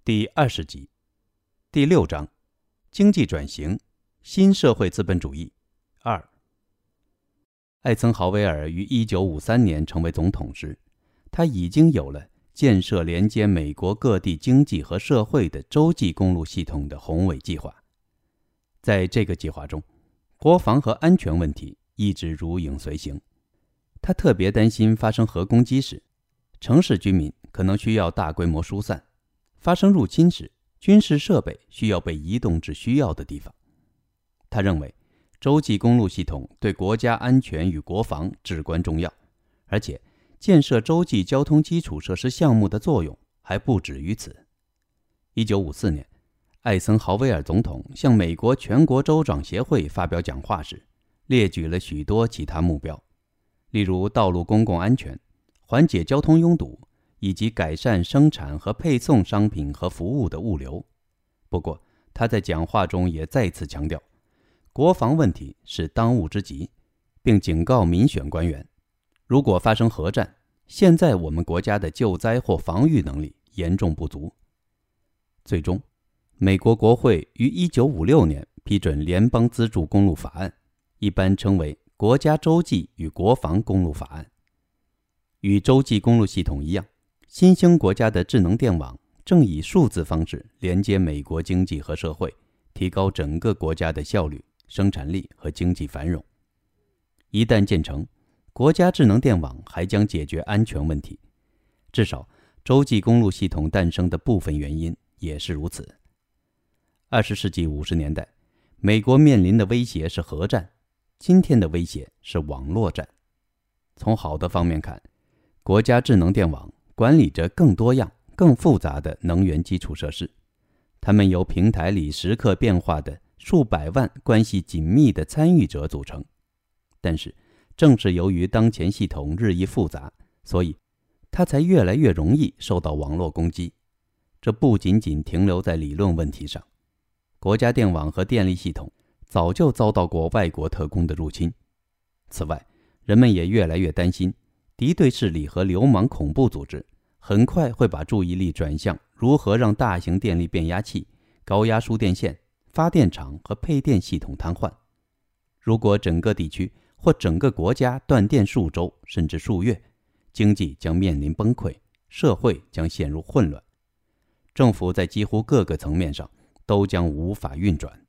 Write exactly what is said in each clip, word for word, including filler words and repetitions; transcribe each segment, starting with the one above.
第二十集，第六章，经济转型，新社会资本主义。二。艾森豪威尔于一九五三年成为总统时，他已经有了建设连接美国各地经济和社会的洲际公路系统的宏伟计划。在这个计划中，国防和安全问题一直如影随形。他特别担心发生核攻击时，城市居民可能需要大规模疏散；发生入侵时，军事设备需要被移动至需要的地方。他认为洲际公路系统对国家安全与国防至关重要，而且建设洲际交通基础设施项目的作用还不止于此。一九五四年，艾森豪威尔总统向美国全国州长协会发表讲话时，列举了许多其他目标，例如道路公共安全、缓解交通拥堵，以及改善生产和配送商品和服务的物流。不过，他在讲话中也再次强调，国防问题是当务之急，并警告民选官员，如果发生核战，现在我们国家的救灾或防御能力严重不足。最终，美国国会于一九五六年批准联邦资助公路法案，一般称为国家洲际与国防公路法案。与洲际公路系统一样，新兴国家的智能电网正以数字方式连接美国经济和社会，提高整个国家的效率、生产力和经济繁荣。一旦建成，国家智能电网还将解决安全问题，至少洲际公路系统诞生的部分原因也是如此。二十世纪五十年代，美国面临的威胁是核战，今天的威胁是网络战。从好的方面看，国家智能电网管理着更多样、更复杂的能源基础设施，它们由平台里时刻变化的数百万关系紧密的参与者组成。但是，正是由于当前系统日益复杂，所以它才越来越容易受到网络攻击。这不仅仅停留在理论问题上，国家电网和电力系统早就遭到过外国特工的入侵。此外，人们也越来越担心敌对势力和流氓恐怖组织很快会把注意力转向如何让大型电力变压器、高压输电线、发电厂和配电系统瘫痪。如果整个地区或整个国家断电数周甚至数月，经济将面临崩溃，社会将陷入混乱，政府在几乎各个层面上都将无法运转。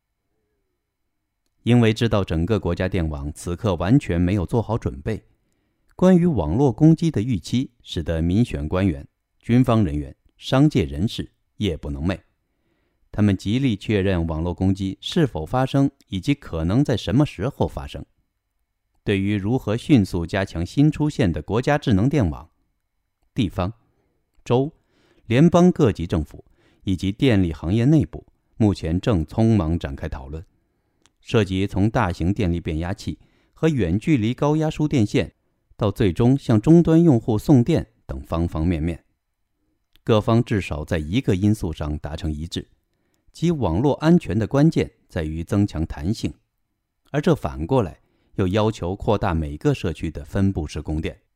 因为知道整个国家电网此刻完全没有做好准备，关于网络攻击的预期使得民选官员、军方人员、商界人士夜不能寐。他们极力确认网络攻击是否发生以及可能在什么时候发生。对于如何迅速加强新出现的国家智能电网，地方、州、联邦各级政府以及电力行业内部目前正匆忙展开讨论，涉及从大型电力变压器和远距离高压输电线到最终向终端用户送电等方方面面。各方至少在一个因素上达成一致，即网络安全的关键在于增强弹性，而这反过来又要求扩大每个社区的分布式供电。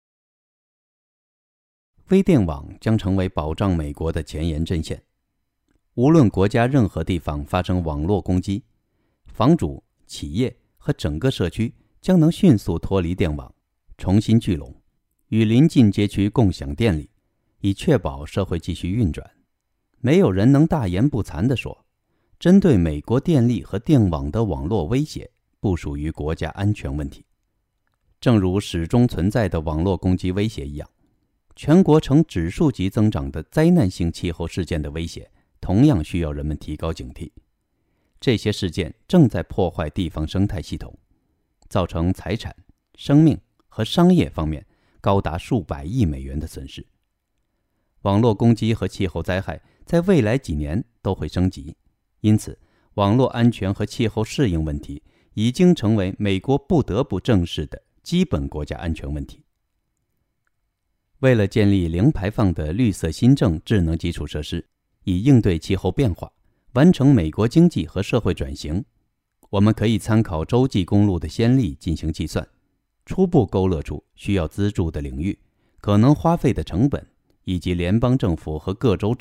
微电网将成为保障美国的前沿阵线。无论国家任何地方发生网络攻击，房主、企业和整个社区将能迅速脱离电网，重新聚拢，与邻近街区共享电力，以确保社会继续运转。没有人能大言不惭地说，针对美国电力和电网的网络威胁不属于国家安全问题。正如始终存在的网络攻击威胁一样，全国呈指数级增长的灾难性气候事件的威胁同样需要人们提高警惕。这些事件正在破坏地方生态系统，造成财产、生命和商业方面高达数百亿美元的损失。网络攻击和气候灾害在未来几年都会升级，因此网络安全和气候适应问题已经成为美国不得不正视的基本国家安全问题。为了建立零排放的绿色新政智能基础设施，以应对气候变化，完成美国经济和社会转型，我们可以参考洲际公路的先例进行计算，初步勾勒出需要资助的领域、可能花费的成本，以及联邦政府和各州之间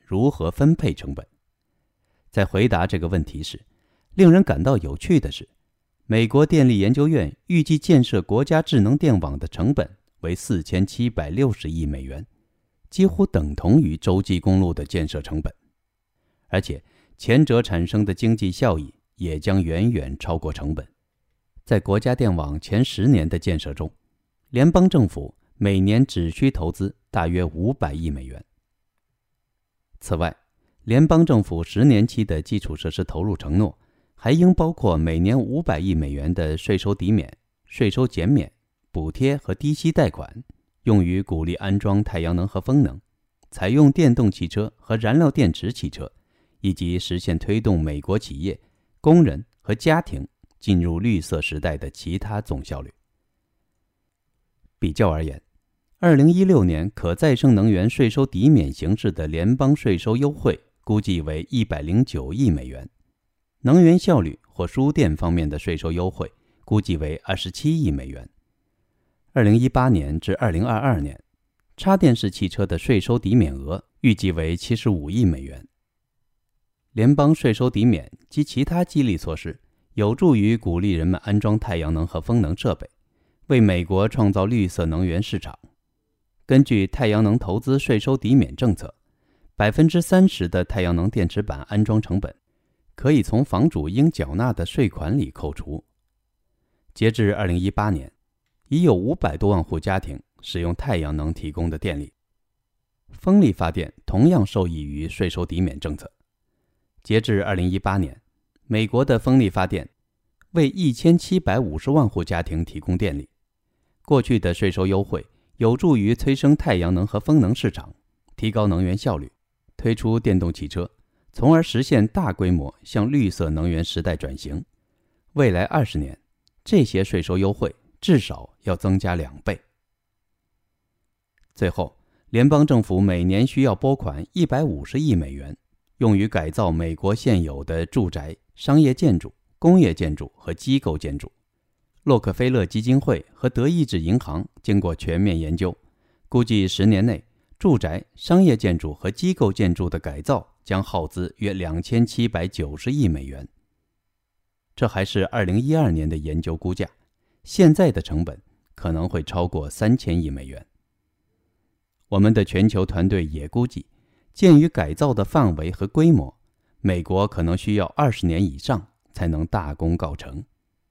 如何分配成本。在回答这个问题时，令人感到有趣的是，美国电力研究院预计建设国家智能电网的成本为四千七百六十亿美元，几乎等同于洲际公路的建设成本，而且前者产生的经济效益也将远远超过成本。在国家电网前十年的建设中，联邦政府每年只需投资大约五百亿美元。此外，联邦政府十年期的基础设施投入承诺还应包括每年五百亿美元的税收抵免、税收减免、补贴和低息贷款，用于鼓励安装太阳能和风能，采用电动汽车和燃料电池汽车，以及实现推动美国企业、工人和家庭进入绿色时代的其他总效率。比较而言，二零一六年可再生能源税收抵免形式的联邦税收优惠估计为一百零九亿美元，能源效率或输电方面的税收优惠估计为二十七亿美元。二零一八年至二零二二年，插电式汽车的税收抵免额预计为七十五亿美元。联邦税收抵免及其他激励措施有助于鼓励人们安装太阳能和风能设备，为美国创造绿色能源市场。根据太阳能投资税收抵免政策， 百分之三十 的太阳能电池板安装成本可以从房主应缴纳的税款里扣除。截至二零一八年，已有五百多万户家庭使用太阳能提供的电力。风力发电同样受益于税收抵免政策。截至二零一八年，美国的风力发电为一千七百五十万户家庭提供电力。过去的税收优惠有助于催生太阳能和风能市场，提高能源效率，推出电动汽车，从而实现大规模向绿色能源时代转型。未来二十年，这些税收优惠至少要增加两倍。最后，联邦政府每年需要拨款一百五十亿美元，用于改造美国现有的住宅、商业建筑、工业建筑和机构建筑。洛克菲勒基金会和德意志银行经过全面研究，估计十年内住宅、商业建筑和机构建筑的改造将耗资约两千七百九十亿美元。这还是二零一二年的研究估价，现在的成本可能会超过三千亿美元。我们的全球团队也估计，鉴于改造的范围和规模，美国可能需要二十年以上才能大功告成。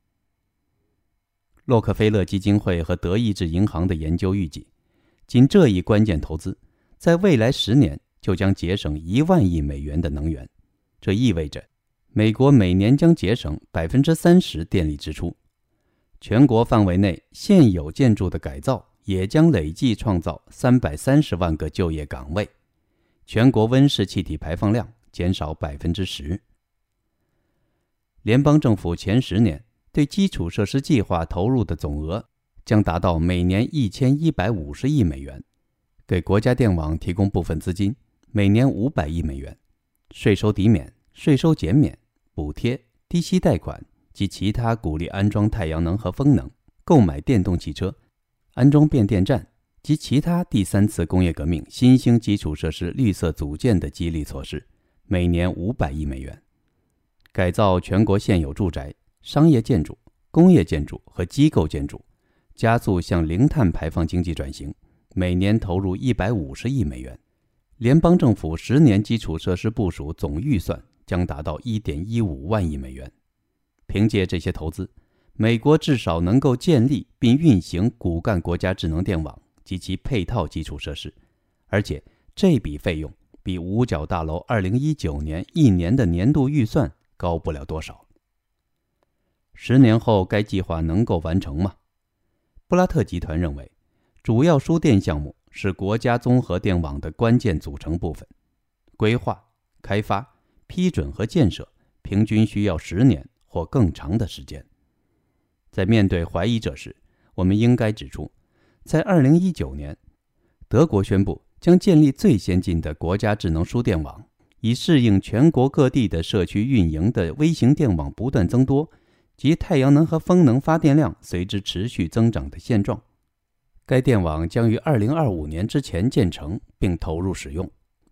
洛克菲勒基金会和德意志银行的研究预计，仅这一关键投资，在未来十年就将节省一万亿美元的能源。这意味着，美国每年将节省 百分之三十 电力支出。全国范围内现有建筑的改造也将累计创造三百三十万个就业岗位，全国温室气体排放量减少 百分之十。 联邦政府前十年对基础设施计划投入的总额将达到每年一千一百五十亿美元，给国家电网提供部分资金，每年五百亿美元，税收抵免、税收减免、补贴、低息贷款及其他鼓励安装太阳能和风能、购买电动汽车、安装变电站及其他第三次工业革命新兴基础设施绿色组件的激励措施，每年五百亿美元，改造全国现有住宅、商业建筑、工业建筑和机构建筑，加速向零碳排放经济转型，每年投入一百五十亿美元。联邦政府十年基础设施部署总预算将达到 一点一五万亿美元。凭借这些投资，美国至少能够建立并运行骨干国家智能电网及其配套基础设施，而且这笔费用比五角大楼二零一九年一年的年度预算高不了多少。十年后该计划能够完成吗？布拉特集团认为，主要输电项目是国家综合电网的关键组成部分，规划、开发、批准和建设平均需要十年或更长的时间。在面对怀疑者时，我们应该指出，在二零一九年，德国宣布将建立最先进的国家智能输电网，以适应全国各地的社区运营的微型电网不断增多及太阳能和风能发电量随之持续增长的现状。该电网将于二零二五年之前建成并投入使用，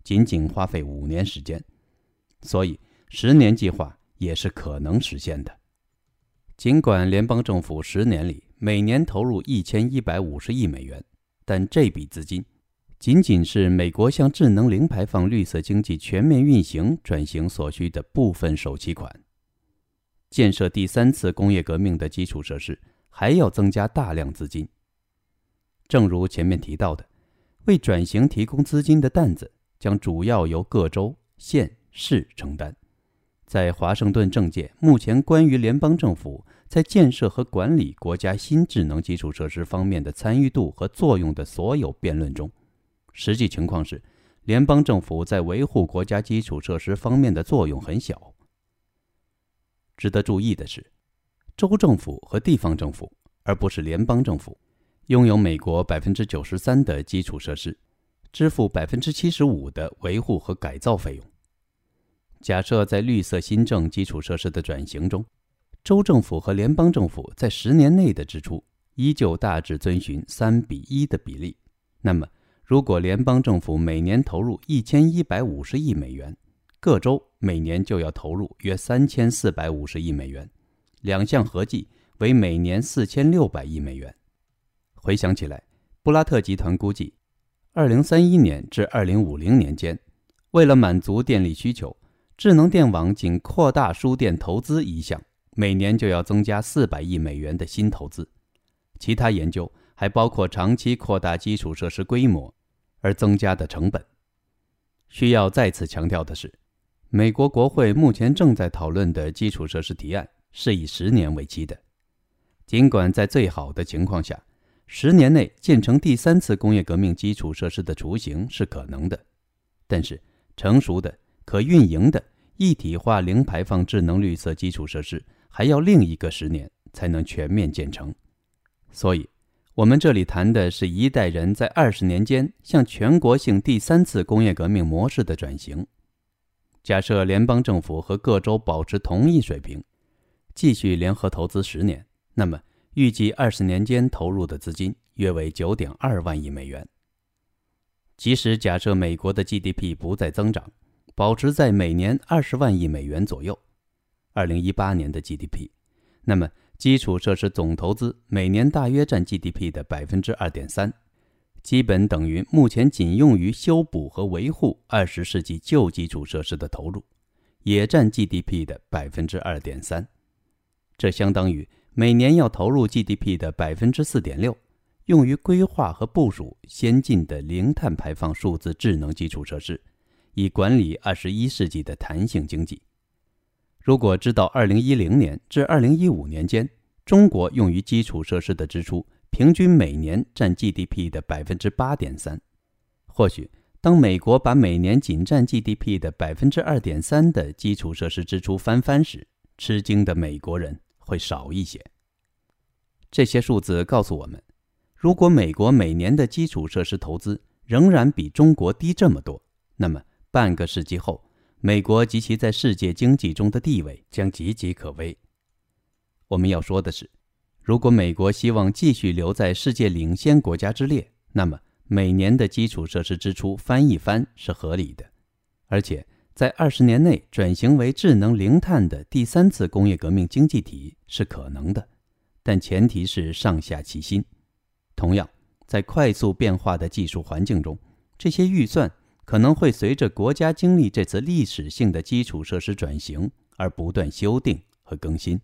仅仅花费五年时间，所以十年计划也是可能实现的。尽管联邦政府十年里每年投入一千一百五十亿美元，但这笔资金仅仅是美国向智能零排放绿色经济全面运行转型所需的部分首期款。建设第三次工业革命的基础设施还要增加大量资金。正如前面提到的，为转型提供资金的担子将主要由各州、县、市承担。在华盛顿政界目前关于联邦政府在建设和管理国家新智能基础设施方面的参与度和作用的所有辩论中，实际情况是，联邦政府在维护国家基础设施方面的作用很小。值得注意的是，州政府和地方政府，而不是联邦政府，拥有美国 百分之九十三 的基础设施，支付 百分之七十五 的维护和改造费用。假设在绿色新政基础设施的转型中，州政府和联邦政府在十年内的支出依旧大致遵循三比一的比例，那么如果联邦政府每年投入一千一百五十亿美元，各州每年就要投入约三千四百五十亿美元，两项合计为每年四千六百亿美元。回想起来，布拉特集团估计二零三一年至二零五零年间，为了满足电力需求，智能电网仅扩大输电投资一项，每年就要增加四百亿美元的新投资。其他研究还包括长期扩大基础设施规模而增加的成本。需要再次强调的是，美国国会目前正在讨论的基础设施提案是以十年为期的。尽管在最好的情况下，十年内建成第三次工业革命基础设施的雏形是可能的，但是成熟的、可运营的一体化零排放智能绿色基础设施还要另一个十年才能全面建成。所以我们这里谈的是一代人在二十年间向全国性第三次工业革命模式的转型。假设联邦政府和各州保持同一水平，继续联合投资十年，那么预计二十年间投入的资金约为 九点二万亿美元。即使假设美国的 G D P 不再增长，保持在每年二十万亿美元左右，二零一八年的 G D P， 那么基础设施总投资每年大约占 G D P 的 百分之二点三， 基本等于目前仅用于修补和维护二十世纪旧基础设施的投入，也占 G D P 的 百分之二点三。 这相当于每年要投入 G D P 的 百分之四点六， 用于规划和部署先进的零碳排放数字智能基础设施，以管理二十一世纪的弹性经济。如果知道二零一零年至二零一五年间，中国用于基础设施的支出平均每年占 G D P 的 百分之八点三， 或许当美国把每年仅占 G D P 的 百分之二点三 的基础设施支出翻番时，吃惊的美国人会少一些。这些数字告诉我们，如果美国每年的基础设施投资仍然比中国低这么多，那么半个世纪后，美国及其在世界经济中的地位将岌岌可危。我们要说的是，如果美国希望继续留在世界领先国家之列，那么每年的基础设施支出翻一番是合理的，而且在二十年内转型为智能零碳的第三次工业革命经济体是可能的，但前提是上下齐心。同样，在快速变化的技术环境中，这些预算可能会随着国家经历这次历史性的基础设施转型而不断修订和更新。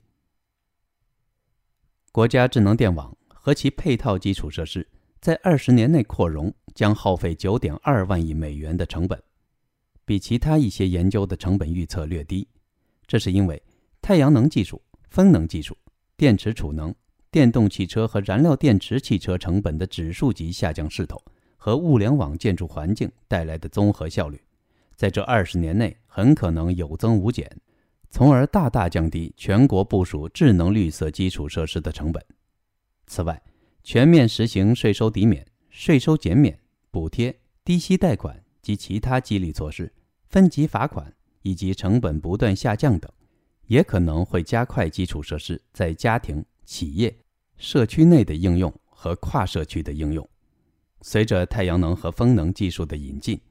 国家智能电网和其配套基础设施在二十年内扩容将耗费 九点二万亿美元的成本，比其他一些研究的成本预测略低。这是因为太阳能技术、风能技术、电池储能、电动汽车和燃料电池汽车成本的指数级下降势头和物联网建筑环境带来的综合效率，在这二十年内很可能有增无减，从而大大降低全国部署智能绿色基础设施的成本。此外，全面实行税收抵免、税收减免、补贴、低息贷款及其他激励措施、分级罚款以及成本不断下降等，也可能会加快基础设施在家庭、企业、社区内的应用和跨社区的应用。随着太阳能和风能技术的引进，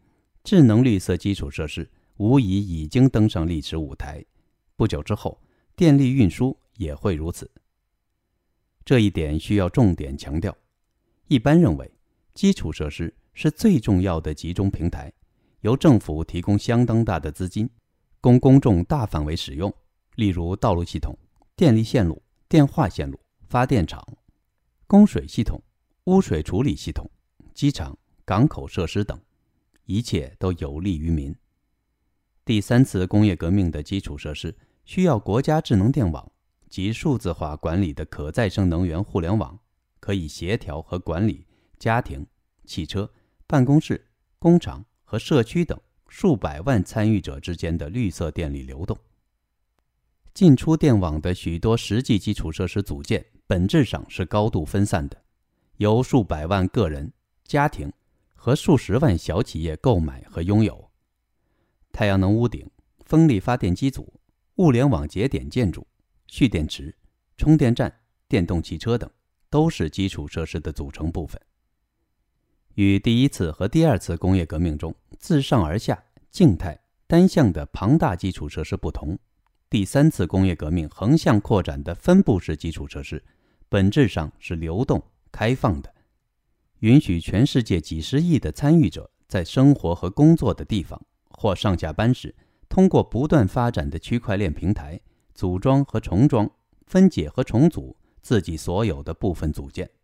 智能绿色基础设施无疑已经登上历史舞台，不久之后，电力运输也会如此。这一点需要重点强调。一般认为，基础设施是最重要的集中平台，由政府提供相当大的资金，供公众大范围使用，例如道路系统、电力线路、电话线路、发电厂、供水系统、污水处理系统、机场、港口设施等，一切都有利于民。第三次工业革命的基础设施需要国家智能电网及数字化管理的可再生能源互联网，可以协调和管理家庭、汽车、办公室、工厂和社区等数百万参与者之间的绿色电力流动。进出电网的许多实际基础设施组件本质上是高度分散的，由数百万个人、家庭和数十万小企业购买和拥有。太阳能屋顶、风力发电机组、物联网节点建筑、蓄电池、充电站、电动汽车等都是基础设施的组成部分。与第一次和第二次工业革命中自上而下、静态、单向的庞大基础设施不同，第三次工业革命横向扩展的分布式基础设施本质上是流动、开放的，允许全世界几十亿的参与者在生活和工作的地方或上下班时，通过不断发展的区块链平台组装和重装、分解和重组自己所有的部分组件。